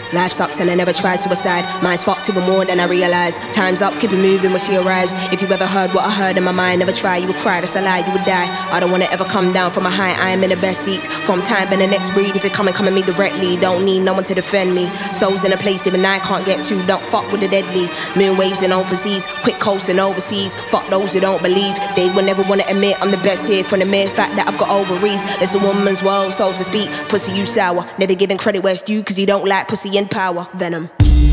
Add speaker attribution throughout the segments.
Speaker 1: Life sucks and I never tried suicide. Mine's fucked even more than I realise. Time's up, keep it moving when she arrives. If you ever heard what I heard in my mind, never try, you would cry, that's a lie, you would die. I don't wanna ever come down from a high, I am in the best seat. From time and the next breed, if you come at me directly, don't need no one to defend me. Souls in a place even I can't get to, don't fuck with the deadly. Moon waves in open seas, quick coasting overseas. Fuck those who don't believe, they will never wanna admit I'm the best here. From the mere fact that I've got ovaries, it's a woman's world, so to speak. Pussy you sour, never giving credit where it's due, cause you don't like pussy in power. Venom.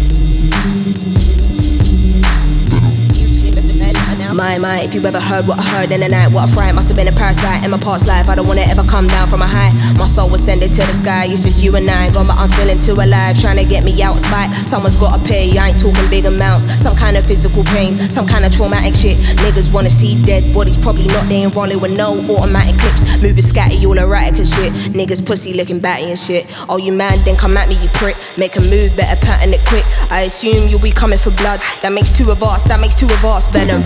Speaker 1: My, if you ever heard what I heard in the night, what I fright, must have been a parasite in my past life. I don't wanna ever come down from a high. My soul ascended to the sky, it's just you and I. Gone, but I'm feeling too alive, trying to get me out of spite. Someone's gotta pay, I ain't talking big amounts. Some kind of physical pain, some kind of traumatic shit. Niggas wanna see dead bodies, probably not, they ain't rolling with no automatic clips. Moving scatty, all erratic and shit. Niggas pussy looking batty and shit. Oh, you man, then come at me, you prick. Make a move, better pattern it quick. I assume you'll be coming for blood. That makes two of us, Venom.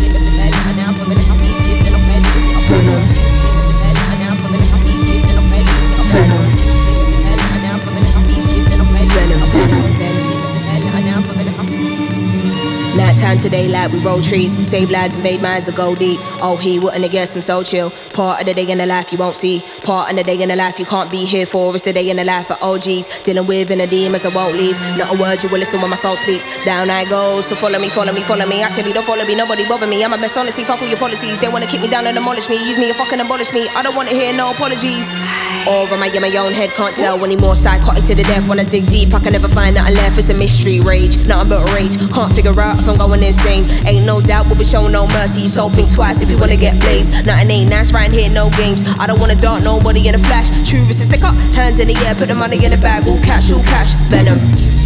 Speaker 1: Night time today, like we roll trees. Save lives, invade minds, that go deep. Oh, he wouldn't have guessed I'm so chill. Part of the day in the life you won't see. Part of the day in the life you can't be here for. It's the day in the life of OGs. Dealing with inner demons I won't leave. Not a word you will listen when my soul speaks. Down I go, so follow me. Actually don't follow me, nobody bother me. I'm a mess, honestly, fuck all your policies. They wanna kick me down and demolish me. Use me and fucking abolish me. I don't wanna hear no apologies. Or am I in my own head, can't tell anymore. Psychotic to the death, wanna dig deep, I can never find nothing left. It's a mystery, rage, nothing but rage. Can't figure out if I'm going insane. Ain't no doubt we'll be showing no mercy. So think twice if you wanna get blazed. Nothing ain't nice right here, no games. I don't wanna dart nobody in a flash. True, it's a stick up, hands in the air, put the money in the bag. All cash, Venom.